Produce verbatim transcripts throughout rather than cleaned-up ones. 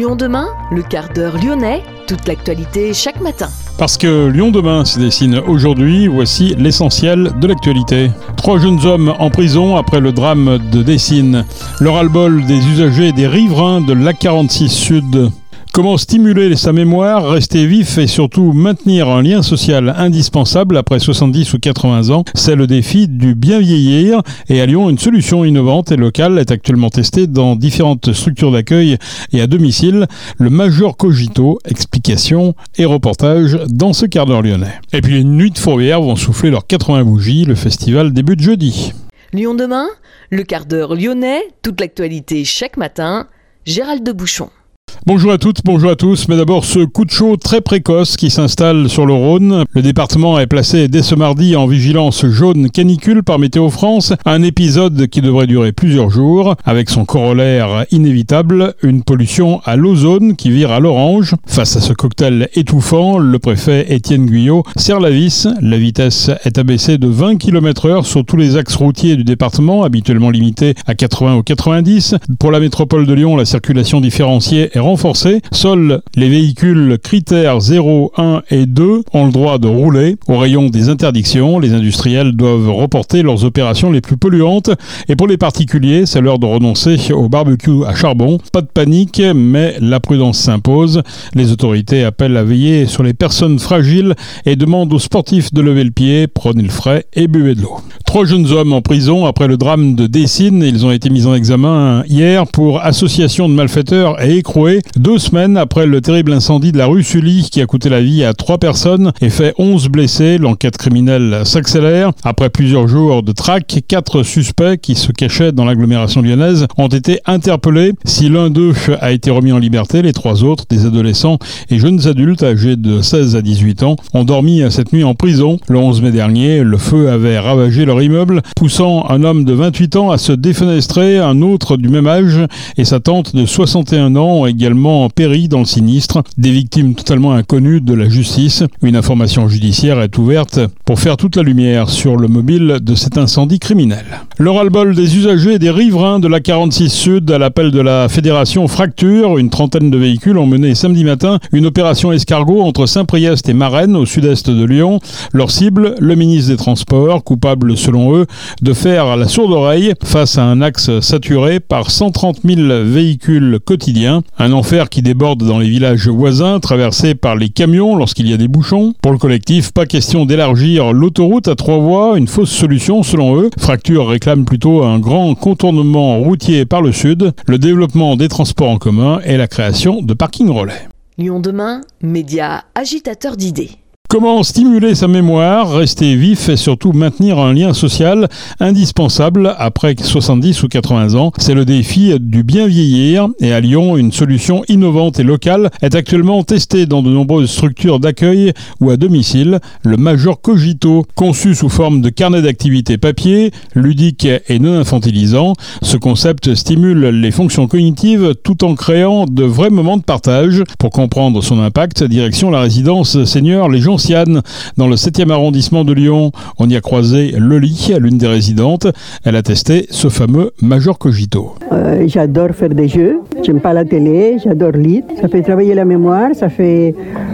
Lyon demain, le quart d'heure lyonnais, toute l'actualité chaque matin. Parce que Lyon demain se dessine aujourd'hui, voici l'essentiel de l'actualité. Trois jeunes hommes en prison après le drame de Dessines. Le ras-le-bol des usagers et des riverains de l'A quarante-six Sud. Comment stimuler sa mémoire, rester vif et surtout maintenir un lien social indispensable après soixante-dix ou quatre-vingts ans, c'est le défi du bien vieillir. Et à Lyon, une solution innovante et locale est actuellement testée dans différentes structures d'accueil et à domicile. Le Major Cogito, explications et reportages dans ce quart d'heure lyonnais. Et puis les Nuits de Fourvière vont souffler leurs quatre-vingts bougies. Le festival débute jeudi. Lyon demain, le quart d'heure lyonnais, toute l'actualité chaque matin. Gérald de Bouchon. Bonjour à toutes, bonjour à tous. Mais d'abord, ce coup de chaud très précoce qui s'installe sur le Rhône. Le département est placé dès ce mardi en vigilance jaune canicule par Météo France. Un épisode qui devrait durer plusieurs jours, avec son corollaire inévitable, une pollution à l'ozone qui vire à l'orange. Face à ce cocktail étouffant, le préfet Étienne Guyot serre la vis. La vitesse est abaissée de vingt kilomètres heure sur tous les axes routiers du département, habituellement limités à quatre-vingts ou quatre-vingt-dix. Pour la métropole de Lyon, la circulation différenciée est renforcée. Seuls les véhicules critères zéro, un et deux ont le droit de rouler. Au rayon des interdictions, les industriels doivent reporter leurs opérations les plus polluantes. Et pour les particuliers, c'est l'heure de renoncer au barbecue à charbon. Pas de panique, mais la prudence s'impose. Les autorités appellent à veiller sur les personnes fragiles et demandent aux sportifs de lever le pied, prenez le frais et buvez de l'eau. Trois jeunes hommes en prison après le drame de Dessines. Ils ont été mis en examen hier pour association de malfaiteurs et écroués. Deux semaines après le terrible incendie de la rue Sully qui a coûté la vie à trois personnes et fait onze blessés, l'enquête criminelle s'accélère. Après plusieurs jours de traque, quatre suspects qui se cachaient dans l'agglomération lyonnaise ont été interpellés. Si l'un d'eux a été remis en liberté, les trois autres, des adolescents et jeunes adultes âgés de seize à dix-huit ans, ont dormi cette nuit en prison. Le onze mai dernier, le feu avait ravagé leur immeuble, poussant un homme de vingt-huit ans à se défenestrer, un autre du même âge et sa tante de soixante et un ans ont également péri dans le sinistre. Des victimes totalement inconnues de la justice. Une information judiciaire est ouverte pour faire toute la lumière sur le mobile de cet incendie criminel. Le ras-le-bol des usagers et des riverains de l'A quarante-six Sud à l'appel de la fédération Fracture. Une trentaine de véhicules ont mené samedi matin une opération escargot entre Saint-Priest et Marennes au sud-est de Lyon. Leur cible, le ministre des Transports, coupable selon eux de faire la sourde oreille face à un axe saturé par cent trente mille véhicules quotidiens. Un enfer qui déborde dans les villages voisins, traversés par les camions lorsqu'il y a des bouchons. Pour le collectif, pas question d'élargir l'autoroute à trois voies, une fausse solution selon eux. Fracture réclame plutôt un grand contournement routier par le sud, le développement des transports en commun et la création de parkings relais. Lyon demain, média agitateur d'idées. Comment stimuler sa mémoire, rester vif et surtout maintenir un lien social indispensable après soixante-dix ou quatre-vingts ans. C'est le défi du bien vieillir. Et à Lyon, une solution innovante et locale est actuellement testée dans de nombreuses structures d'accueil ou à domicile. Le Major Cogito, conçu sous forme de carnet d'activités papier, ludique et non infantilisant. Ce concept stimule les fonctions cognitives tout en créant de vrais moments de partage. Pour comprendre son impact, direction la résidence Seigneur Les Gens dans le septième arrondissement de Lyon. On y a croisé Loli, l'une des résidentes. Elle a testé ce fameux Major Cogito. Euh, j'adore faire des jeux. J'aime pas la télé. J'adore lire. Ça fait travailler la mémoire. Ça fait,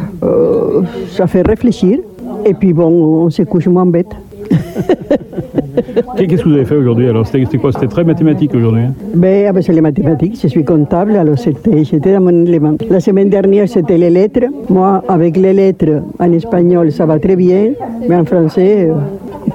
euh, ça fait réfléchir. Et puis bon, on se couche moins bête. Qu'est-ce que vous avez fait aujourd'hui alors? C'était, c'était quoi? C'était très mathématique aujourd'hui? Ben, ah ben, c'est les mathématiques, je suis comptable, alors c'était, j'étais dans mon élément. La semaine dernière, c'était les lettres. Moi, avec les lettres, en espagnol, ça va très bien, mais en français... Euh...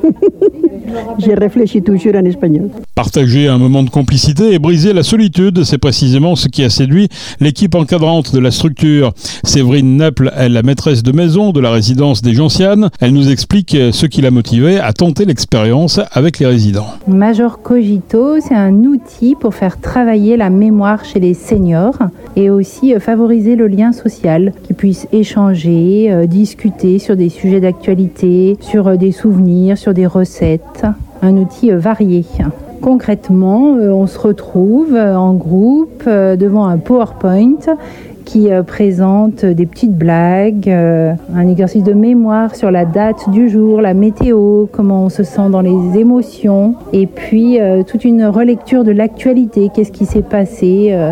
J'ai réfléchi toujours en espagnol. Partager un moment de complicité et briser la solitude, c'est précisément ce qui a séduit l'équipe encadrante de la structure. Séverine Naples est la maîtresse de maison de la résidence des Gentianes. Elle nous explique ce qui l'a motivée à tenter l'expérience avec les résidents. Major Cogito, c'est un outil pour faire travailler la mémoire chez les seniors et aussi favoriser le lien social, qu'ils puissent échanger, euh, discuter sur des sujets d'actualité, sur euh, des souvenirs, sur des recettes. Un outil euh, varié. Concrètement, euh, on se retrouve euh, en groupe euh, devant un PowerPoint qui euh, présente des petites blagues, euh, un exercice de mémoire sur la date du jour, la météo, comment on se sent dans les émotions, et puis euh, toute une relecture de l'actualité, qu'est-ce qui s'est passé euh,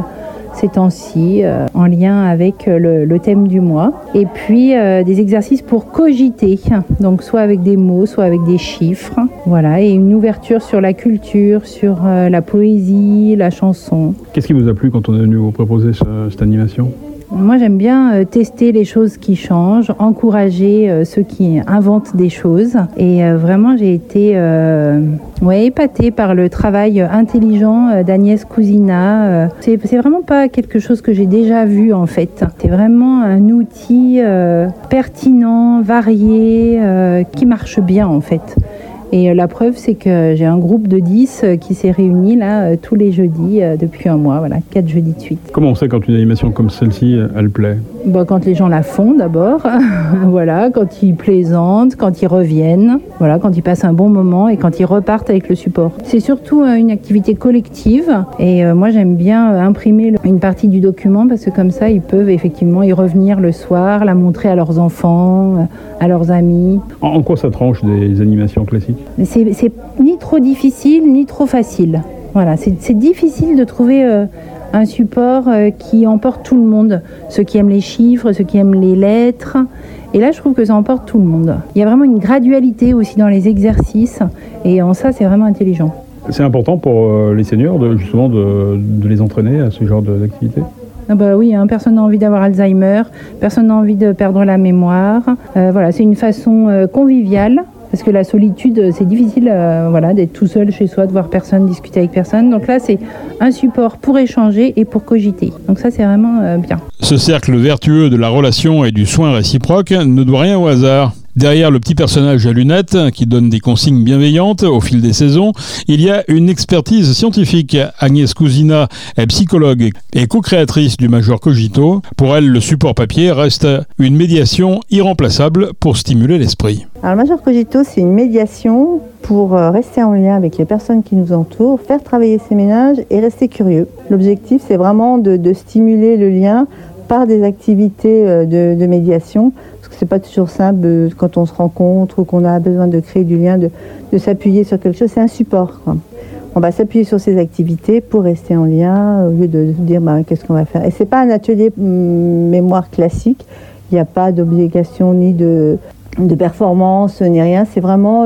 ces temps-ci, euh, en lien avec le, le thème du mois. Et puis euh, des exercices pour cogiter, donc soit avec des mots, soit avec des chiffres. Voilà, et une ouverture sur la culture, sur euh, la poésie, la chanson. Qu'est-ce qui vous a plu quand on est venu vous proposer ce, cette animation ? Moi, j'aime bien euh, tester les choses qui changent, encourager euh, ceux qui inventent des choses. Et euh, vraiment, j'ai été euh, ouais, épatée par le travail intelligent euh, d'Agnès Cousina. Euh, c'est, c'est vraiment pas quelque chose que j'ai déjà vu, en fait. C'est vraiment un outil euh, pertinent, varié, euh, qui marche bien, en fait. Et la preuve, c'est que j'ai un groupe de dix qui s'est réuni là tous les jeudis depuis un mois, voilà, quatre jeudis de suite. Comment on sait quand une animation comme celle-ci, elle plaît ? Bon, quand les gens la font d'abord, voilà, quand ils plaisantent, quand ils reviennent, voilà, quand ils passent un bon moment et quand ils repartent avec le support. C'est surtout une activité collective et euh, moi j'aime bien imprimer une partie du document parce que comme ça ils peuvent effectivement y revenir le soir, la montrer à leurs enfants, à leurs amis. En, en quoi ça tranche des animations classiques ? C'est, c'est ni trop difficile ni trop facile. Voilà, c'est, c'est difficile de trouver euh, un support euh, qui emporte tout le monde. Ceux qui aiment les chiffres, ceux qui aiment les lettres. Et là, je trouve que ça emporte tout le monde. Il y a vraiment une gradualité aussi dans les exercices. Et en ça, c'est vraiment intelligent. C'est important pour euh, les seniors de, justement de, de les entraîner à ce genre de, d'activité ? Ah bah oui, hein, personne n'a envie d'avoir Alzheimer. Personne n'a envie de perdre la mémoire. Euh, voilà, c'est une façon euh, conviviale. Parce que la solitude, c'est difficile euh, voilà, d'être tout seul chez soi, de voir personne, discuter avec personne. Donc là, c'est un support pour échanger et pour cogiter. Donc ça, c'est vraiment euh, bien. Ce cercle vertueux de la relation et du soin réciproque ne doit rien au hasard. Derrière le petit personnage à lunettes qui donne des consignes bienveillantes au fil des saisons, il y a une expertise scientifique. Agnès Cousina est psychologue et co-créatrice du Major Cogito. Pour elle, le support papier reste une médiation irremplaçable pour stimuler l'esprit. Alors, le Major Cogito, c'est une médiation pour rester en lien avec les personnes qui nous entourent, faire travailler ces ménages et rester curieux. L'objectif, c'est vraiment de, de stimuler le lien par des activités de, de médiation. C'est pas toujours simple quand on se rencontre ou qu'on a besoin de créer du lien, de, de s'appuyer sur quelque chose. C'est un support, quoi. On va s'appuyer sur ces activités pour rester en lien au lieu de se dire bah, qu'est-ce qu'on va faire. Et c'est pas un atelier hum, mémoire classique. Il n'y a pas d'obligation ni de, de performance ni rien. C'est vraiment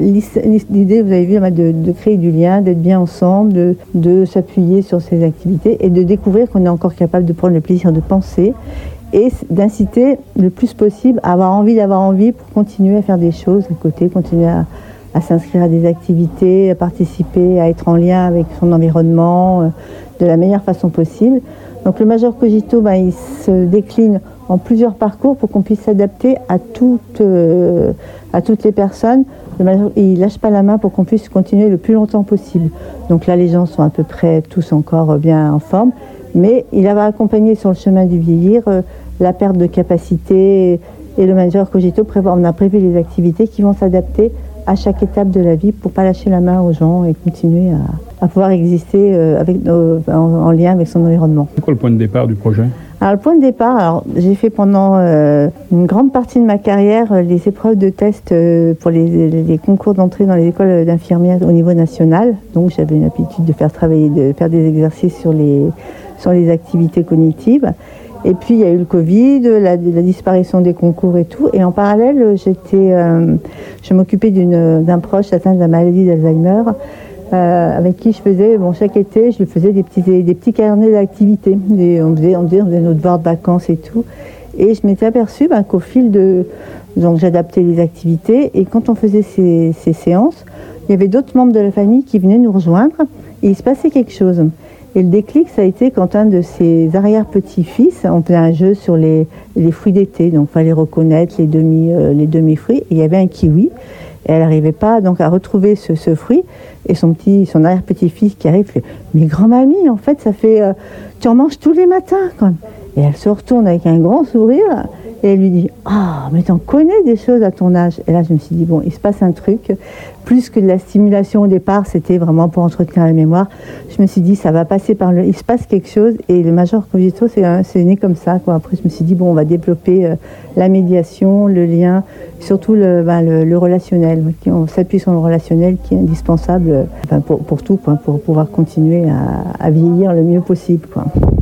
l'idée, vous avez vu, de, de créer du lien, d'être bien ensemble, de, de s'appuyer sur ces activités et de découvrir qu'on est encore capable de prendre le plaisir de penser. Et d'inciter le plus possible à avoir envie d'avoir envie pour continuer à faire des choses à côté, continuer à, à s'inscrire à des activités, à participer, à être en lien avec son environnement euh, de la meilleure façon possible. Donc le Major Cogito, ben, il se décline en plusieurs parcours pour qu'on puisse s'adapter à toutes, euh, à toutes les personnes. Le Major, il ne lâche pas la main pour qu'on puisse continuer le plus longtemps possible. Donc là, les gens sont à peu près tous encore bien en forme. Mais il va accompagner sur le chemin du vieillir euh, la perte de capacité et le Major Cogito prévoit, on a prévu les activités qui vont s'adapter à chaque étape de la vie pour ne pas lâcher la main aux gens et continuer à, à pouvoir exister euh, avec, euh, en, en lien avec son environnement. C'est quoi le point de départ du projet ? Alors le point de départ, alors, j'ai fait pendant euh, une grande partie de ma carrière euh, les épreuves de test euh, pour les, les concours d'entrée dans les écoles d'infirmières au niveau national. Donc j'avais une habitude de faire travailler, de faire des exercices sur les, sur les activités cognitives. Et puis il y a eu le Covid, la, la disparition des concours et tout. Et en parallèle, j'étais, euh, je m'occupais d'une, d'un proche atteint de la maladie d'Alzheimer. Euh, avec qui je faisais, bon, chaque été, je lui faisais des petits, des petits carnets d'activités. Et on faisait, on faisait, on faisait notre devoir de vacances et tout. Et je m'étais aperçue ben, qu'au fil de... Donc j'adaptais les activités. Et quand on faisait ces, ces séances, il y avait d'autres membres de la famille qui venaient nous rejoindre. Et il se passait quelque chose. Et le déclic, ça a été quand un de ses arrière-petits-fils, on faisait un jeu sur les, les fruits d'été. Donc il fallait reconnaître les, demi, euh, les demi-fruits. Et il y avait un kiwi. Et elle n'arrivait pas donc à retrouver ce, ce fruit. Et son petit, son arrière-petit-fils qui arrive, fait « Mais grand-mamie, en fait, ça fait... Euh, tu en manges tous les matins, quand même. » Et elle se retourne avec un grand sourire et elle lui dit « Ah, mais t'en connais des choses à ton âge. » Et là, je me suis dit « Bon, il se passe un truc. » Plus que de la stimulation au départ, c'était vraiment pour entretenir la mémoire. Je me suis dit « Ça va passer par le... Il se passe quelque chose. » Et le Major Cogito, c'est, c'est né comme ça, quoi. Après, je me suis dit « Bon, on va développer euh, la médiation, le lien, surtout le, ben, le, le relationnel. On s'appuie sur le relationnel qui est indispensable ben, pour, pour tout, quoi, pour pouvoir continuer à, à vieillir le mieux possible, quoi.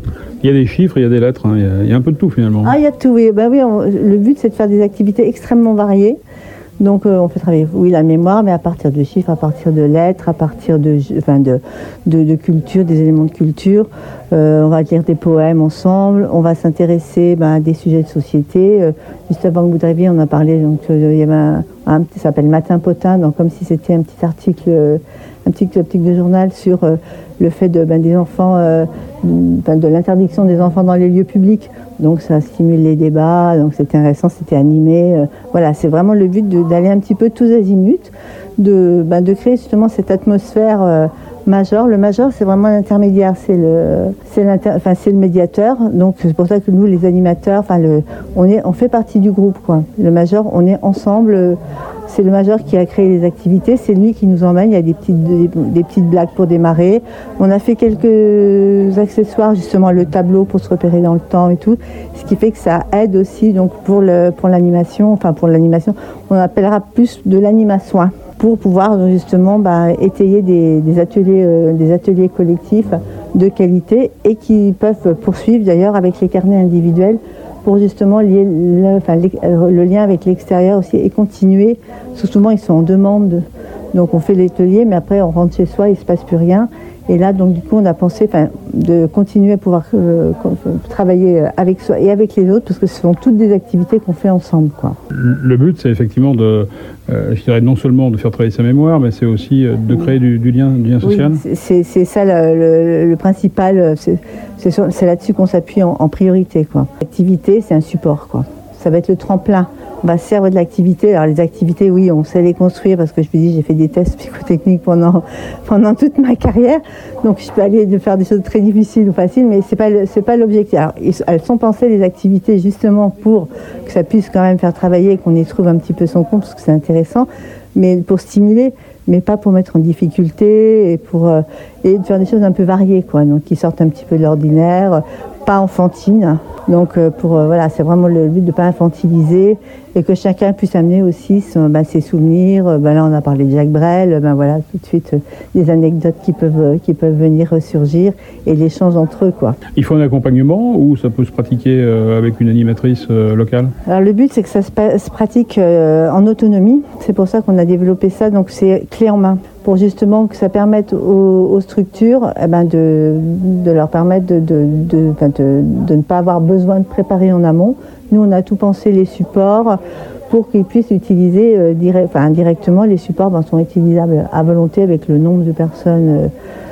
Il y a des chiffres, il y a des lettres, hein, il, y a, il y a un peu de tout finalement. Ah, il y a de tout, oui. Ben oui on, le but, c'est de faire des activités extrêmement variées. Donc, euh, on fait travailler, oui, la mémoire, mais à partir de chiffres, à partir de lettres, à partir de, enfin, de, de, de culture, des éléments de culture. Euh, on va lire des poèmes ensemble. On va s'intéresser ben, à des sujets de société. Euh, juste avant que vous arriviez, on a parlé, donc, euh, il y avait un, un ça s'appelle Matin Potin, donc comme si c'était un petit article, euh, un petit article de journal sur euh, le fait de, ben, des enfants, euh, de, de l'interdiction des enfants dans les lieux publics. Donc ça stimule les débats, donc c'était intéressant, c'était animé. Euh, voilà, c'est vraiment le but de, d'aller un petit peu tous azimuts, de, ben, de créer justement cette atmosphère euh, major. Le major, c'est vraiment l'intermédiaire, c'est le, c'est, enfin, c'est le médiateur. Donc c'est pour ça que nous, les animateurs, enfin, le, on, est, on fait partie du groupe, quoi. Le major, on est ensemble. C'est le major qui a créé les activités, c'est lui qui nous emmène. Il y a des petites, des, des petites blagues pour démarrer. On a fait quelques accessoires, justement le tableau pour se repérer dans le temps et tout, ce qui fait que ça aide aussi donc pour, le, pour l'animation. Enfin pour l'animation, on appellera plus de l'anima-soin pour pouvoir justement bah, étayer des, des, ateliers, euh, des ateliers collectifs de qualité et qui peuvent poursuivre d'ailleurs avec les carnets individuels pour justement lier le, enfin, le lien avec l'extérieur aussi et continuer. Parce que souvent, ils sont en demande. Donc, on fait l'atelier, mais après, on rentre chez soi, il ne se passe plus rien. Et là, donc, du coup, on a pensé enfin, de continuer à pouvoir euh, travailler avec soi et avec les autres, parce que ce sont toutes des activités qu'on fait ensemble, quoi. Le but, c'est effectivement de, euh, je dirais non seulement de faire travailler sa mémoire, mais c'est aussi de créer du, du, lien, du lien social. Oui, c'est, c'est ça le, le, le principal. C'est, c'est, c'est là-dessus qu'on s'appuie en, en priorité, quoi. L'activité, c'est un support, quoi. Ça va être le tremplin. On va se servir de l'activité. Alors les activités, oui, on sait les construire parce que je vous dis, j'ai fait des tests psychotechniques pendant, pendant toute ma carrière. Donc je peux aller de faire des choses très difficiles ou faciles, mais c'est pas, c'est pas l'objectif. Alors elles sont pensées, les activités, justement pour que ça puisse quand même faire travailler et qu'on y trouve un petit peu son compte parce que c'est intéressant, mais pour stimuler, mais pas pour mettre en difficulté et pour euh, et de faire des choses un peu variées, quoi. Donc qui sortent un petit peu de l'ordinaire, pas enfantines. Donc euh, pour euh, voilà, c'est vraiment le but de ne pas infantiliser et que chacun puisse amener aussi son, ben, ses souvenirs. Ben, là, on a parlé de Jacques Brel, ben voilà, tout de suite euh, des anecdotes qui peuvent euh, qui peuvent venir ressurgir et l'échange entre eux, quoi. Il faut un accompagnement ou ça peut se pratiquer euh, avec une animatrice euh, locale? Alors le but, c'est que ça se, pa- se pratique euh, en autonomie. C'est pour ça qu'on a développé ça. Donc c'est clé en main, pour justement que ça permette aux, aux structures eh ben de, de leur permettre de, de, de, ben de, de ne pas avoir besoin de préparer en amont. Nous, on a tout pensé, les supports, pour qu'ils puissent utiliser euh, direct, enfin, indirectement. Les supports ben, sont utilisables à volonté avec le nombre de personnes euh,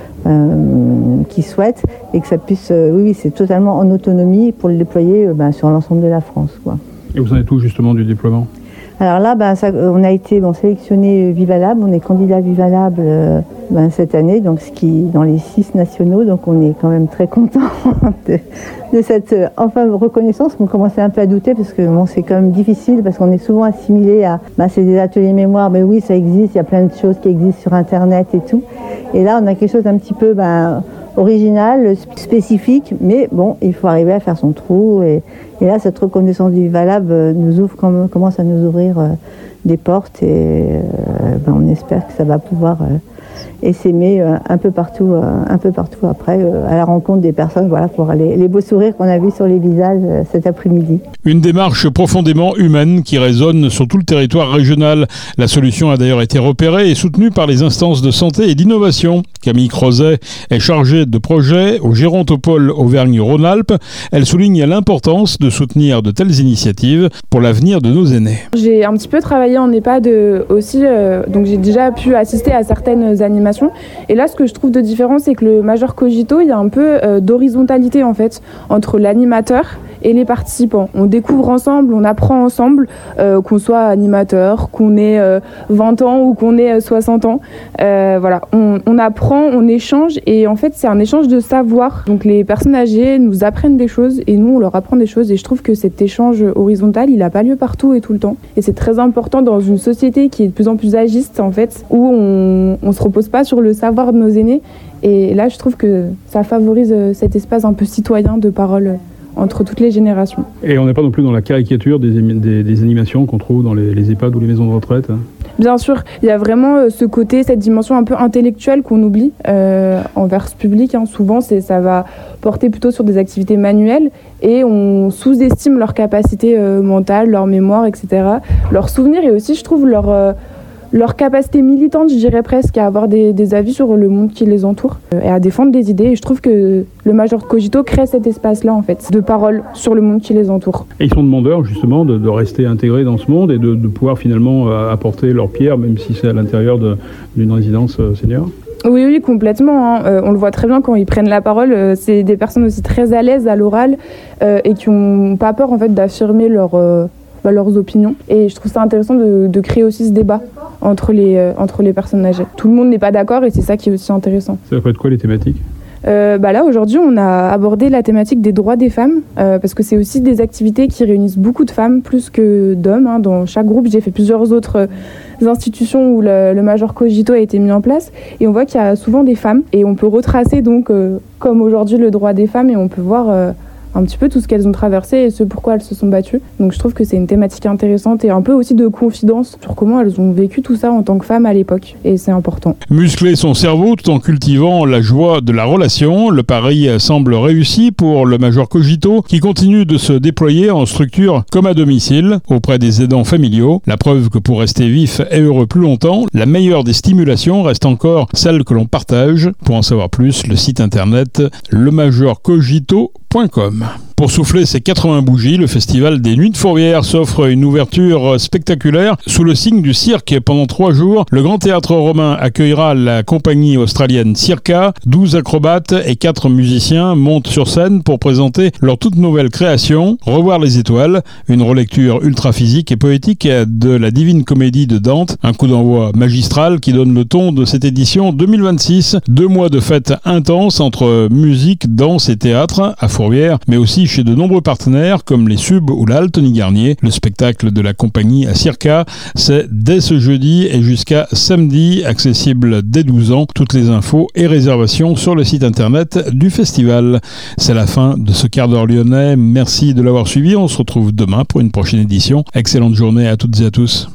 euh, qui souhaitent et que ça puisse, euh, oui, oui, c'est totalement en autonomie pour le déployer euh, ben, sur l'ensemble de la France, quoi. Et vous en êtes où justement du déploiement? Alors là, ben, ça, on a été bon, sélectionné Vivalab, on est candidat Vivalab euh, ben, cette année, donc ce qui dans les six nationaux, donc on est quand même très content de, de cette euh, enfin reconnaissance. On commençait un peu à douter parce que bon, c'est quand même difficile parce qu'on est souvent assimilé à ben, c'est des ateliers mémoire, mais oui, ça existe, il y a plein de choses qui existent sur Internet et tout. Et là, on a quelque chose d'un petit peu ben, original, spécifique, mais bon, il faut arriver à faire son trou. Et, et là, cette reconnaissance du Vivalab euh, nous ouvre, comme, commence à nous ouvrir euh, des portes et euh, ben, on espère que ça va pouvoir euh, essaimer euh, un peu partout, euh, un peu partout après, euh, à la rencontre des personnes, voilà, pour les, les beaux sourires qu'on a vus sur les visages euh, cet après-midi. Une démarche profondément humaine qui résonne sur tout le territoire régional. La solution a d'ailleurs été repérée et soutenue par les instances de santé et d'innovation. Camille Crozet est chargée de projet au Gérontopole Auvergne-Rhône-Alpes. Elle souligne l'importance de soutenir de telles initiatives pour l'avenir de nos aînés. J'ai un petit peu travaillé en EHPAD aussi, euh, donc j'ai déjà pu assister à certaines animations. Et là, ce que je trouve de différent, c'est que le Major Cogito, il y a un peu euh, d'horizontalité en fait entre l'animateur et les participants. On découvre ensemble, on apprend ensemble, euh, qu'on soit animateur, qu'on ait euh, vingt ans ou qu'on ait euh, soixante ans. Euh, voilà, on, on apprend, on échange et en fait, c'est un échange de savoir. Donc les personnes âgées nous apprennent des choses et nous, on leur apprend des choses. Et je trouve que cet échange horizontal, il n'a pas lieu partout et tout le temps. Et c'est très important dans une société qui est de plus en plus agiste, en fait, où on ne se repose pas sur le savoir de nos aînés. Et là, je trouve que ça favorise cet espace un peu citoyen de parole entre toutes les générations. Et on n'est pas non plus dans la caricature des, des, des animations qu'on trouve dans les, les EHPAD ou les maisons de retraite, hein. Bien sûr, il y a vraiment euh, ce côté, cette dimension un peu intellectuelle qu'on oublie euh, envers ce public. Hein. Souvent, c'est, ça va porter plutôt sur des activités manuelles et on sous-estime leur capacité euh, mentale, leur mémoire, et cetera. Leurs souvenirs et aussi, je trouve, leur, euh, leur capacité militante, je dirais presque, à avoir des, des avis sur le monde qui les entoure euh, et à défendre des idées. Et je trouve que le Major Cogito crée cet espace-là, en fait, de parole sur le monde qui les entoure. Et ils sont demandeurs, justement, de, de rester intégrés dans ce monde et de, de pouvoir finalement euh, apporter leur pierre, même si c'est à l'intérieur de, d'une résidence euh, senior. Oui, oui, complètement. Hein. Euh, on le voit très bien quand ils prennent la parole. Euh, c'est des personnes aussi très à l'aise à l'oral euh, et qui n'ont pas peur, en fait, d'affirmer leur, euh, bah, leurs opinions. Et je trouve ça intéressant de, de créer aussi ce débat entre les, euh, entre les personnes âgées. Tout le monde n'est pas d'accord et c'est ça qui est aussi intéressant. Ça peut être quoi les thématiques ? Euh, bah là aujourd'hui on a abordé la thématique des droits des femmes euh, parce que c'est aussi des activités qui réunissent beaucoup de femmes plus que d'hommes. Hein. Dans chaque groupe j'ai fait plusieurs autres euh, institutions où le, le Major Cogito a été mis en place et on voit qu'il y a souvent des femmes et on peut retracer donc euh, comme aujourd'hui le droit des femmes et on peut voir euh, un petit peu tout ce qu'elles ont traversé et ce pourquoi elles se sont battues. Donc je trouve que c'est une thématique intéressante et un peu aussi de confidence sur comment elles ont vécu tout ça en tant que femmes à l'époque. Et c'est important. Muscler son cerveau tout en cultivant la joie de la relation, le pari semble réussi pour le Major Cogito qui continue de se déployer en structure comme à domicile auprès des aidants familiaux. La preuve que pour rester vif et heureux plus longtemps, la meilleure des stimulations reste encore celle que l'on partage. Pour en savoir plus, le site internet le major cogito point com. Pour souffler ses quatre-vingts bougies, le festival des Nuits de Fourvière s'offre une ouverture spectaculaire sous le signe du cirque. Pendant trois jours, le Grand Théâtre Romain accueillera la compagnie australienne Circa. douze acrobates et quatre musiciens montent sur scène pour présenter leur toute nouvelle création, Revoir les étoiles, une relecture ultra physique et poétique de la Divine Comédie de Dante. Un coup d'envoi magistral qui donne le ton de cette édition deux mille vingt-six. Deux mois de fêtes intenses entre musique, danse et théâtre à Fourvière, mais aussi chez de nombreux partenaires comme les Subs ou l'Al Tony Garnier. Le spectacle de la compagnie à Circa, c'est dès ce jeudi et jusqu'à samedi, accessible dès douze ans. Toutes les infos et réservations sur le site internet du festival. C'est la fin de ce quart d'heure lyonnais. Merci de l'avoir suivi. On se retrouve demain pour une prochaine édition. Excellente journée à toutes et à tous.